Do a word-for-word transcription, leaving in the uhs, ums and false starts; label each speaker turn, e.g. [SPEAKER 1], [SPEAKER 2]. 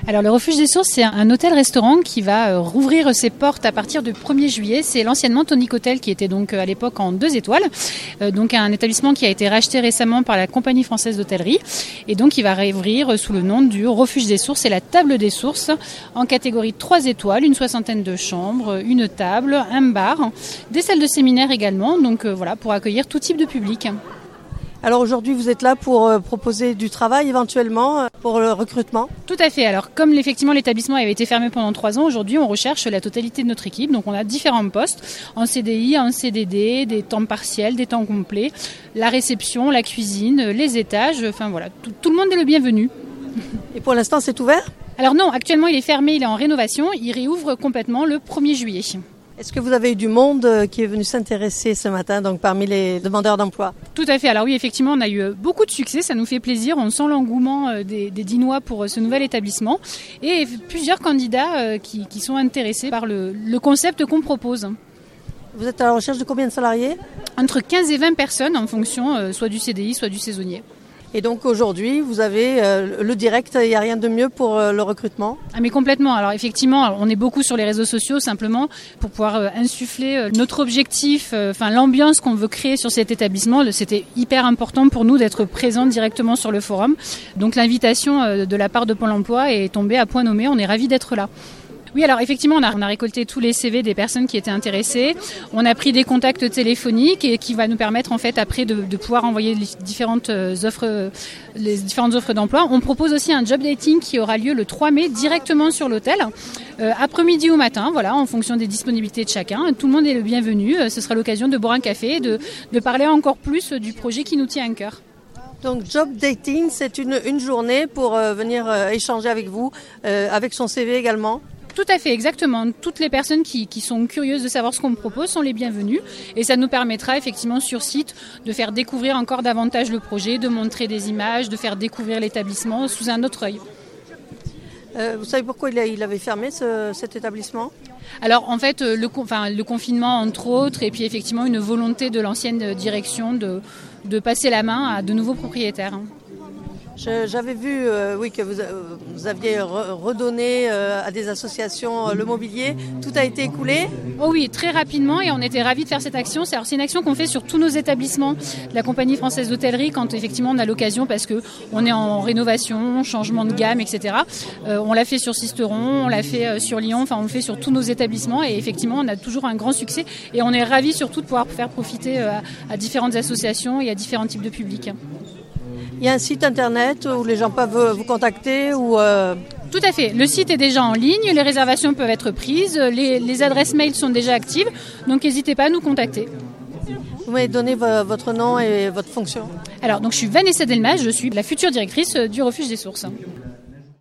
[SPEAKER 1] Alors le Refuge des Sources, c'est un hôtel-restaurant qui va rouvrir ses portes à partir du premier juillet. C'est l'anciennement Tonic Hotel qui était donc à l'époque en deux étoiles. Euh, donc un établissement qui a été racheté récemment par la Compagnie française d'hôtellerie. Et donc il va réouvrir sous le nom du Refuge des Sources et la Table des Sources en catégorie trois étoiles, une soixantaine de chambres, une table, un bar, des salles de séminaire également. Donc euh, voilà, pour accueillir tout type de public.
[SPEAKER 2] Alors aujourd'hui, vous êtes là pour euh, proposer du travail éventuellement euh, pour le recrutement ?
[SPEAKER 1] Tout à fait. Alors comme effectivement l'établissement avait été fermé pendant trois ans, aujourd'hui on recherche la totalité de notre équipe. Donc on a différents postes en C D I, en C D D, des temps partiels, des temps complets, la réception, la cuisine, les étages, enfin voilà, tout, tout le monde est le bienvenu.
[SPEAKER 2] Et pour l'instant c'est ouvert ?
[SPEAKER 1] Alors non, actuellement il est fermé, il est en rénovation, il réouvre complètement le premier juillet.
[SPEAKER 2] Est-ce que vous avez eu du monde qui est venu s'intéresser ce matin, donc parmi les demandeurs d'emploi ?
[SPEAKER 1] Tout à fait. Alors oui, effectivement, on a eu beaucoup de succès. Ça nous fait plaisir. On sent l'engouement des, des Dinois pour ce nouvel établissement et plusieurs candidats qui, qui sont intéressés par le, le concept qu'on propose.
[SPEAKER 2] Vous êtes à la recherche de combien de salariés ?
[SPEAKER 1] Entre quinze et vingt personnes en fonction soit du C D I, soit du saisonnier.
[SPEAKER 2] Et donc aujourd'hui, vous avez euh, le direct, il n'y a rien de mieux pour euh, le recrutement ?
[SPEAKER 1] Ah mais complètement. Alors effectivement, on est beaucoup sur les réseaux sociaux simplement pour pouvoir euh, insuffler euh, notre objectif, euh, enfin l'ambiance qu'on veut créer sur cet établissement. C'était hyper important pour nous d'être présents directement sur le forum. Donc l'invitation euh, de la part de Pôle emploi est tombée à point nommé. On est ravis d'être là. Oui, alors effectivement, on a, on a récolté tous les C V des personnes qui étaient intéressées. On a pris des contacts téléphoniques et qui va nous permettre en fait après de, de pouvoir envoyer les différentes offres, les différentes offres d'emploi. On propose aussi un job dating qui aura lieu le trois mai directement sur l'hôtel, euh, après-midi ou matin, voilà, en fonction des disponibilités de chacun. Tout le monde est le bienvenu. Ce sera l'occasion de boire un café et de, de parler encore plus du projet qui nous tient à cœur.
[SPEAKER 2] Donc job dating, c'est une, une journée pour euh, venir euh, échanger avec vous, euh, avec son C V également ?
[SPEAKER 1] Tout à fait, exactement. Toutes les personnes qui, qui sont curieuses de savoir ce qu'on propose sont les bienvenues et ça nous permettra effectivement sur site de faire découvrir encore davantage le projet, de montrer des images, de faire découvrir l'établissement sous un autre œil.
[SPEAKER 2] Euh, vous savez pourquoi il, a, il avait fermé ce, cet établissement ?
[SPEAKER 1] Alors en fait, le, enfin, le confinement entre autres et puis effectivement une volonté de l'ancienne direction de, de passer la main à de nouveaux propriétaires.
[SPEAKER 2] Je, j'avais vu euh, oui, que vous, euh, vous aviez re, redonné euh, à des associations euh, le mobilier. Tout a été écoulé ?
[SPEAKER 1] Oh oui, très rapidement et on était ravis de faire cette action. C'est, alors, c'est une action qu'on fait sur tous nos établissements de la Compagnie française d'hôtellerie quand effectivement on a l'occasion parce qu'on est en rénovation, changement de gamme, et cetera. Euh, on l'a fait sur Sisteron, on l'a fait euh, sur Lyon, enfin on le fait sur tous nos établissements et effectivement on a toujours un grand succès et on est ravis surtout de pouvoir faire profiter euh, à, à différentes associations et à différents types de publics.
[SPEAKER 2] Il y a un site internet où les gens peuvent vous contacter ou euh...
[SPEAKER 1] Tout à fait. Le site est déjà en ligne, les réservations peuvent être prises, les, les adresses mail sont déjà actives, donc n'hésitez pas à nous contacter.
[SPEAKER 2] Vous m'avez donné v- votre nom et votre fonction.
[SPEAKER 1] Alors, donc, je suis Vanessa Delmas, je suis la future directrice du Refuge des Sources.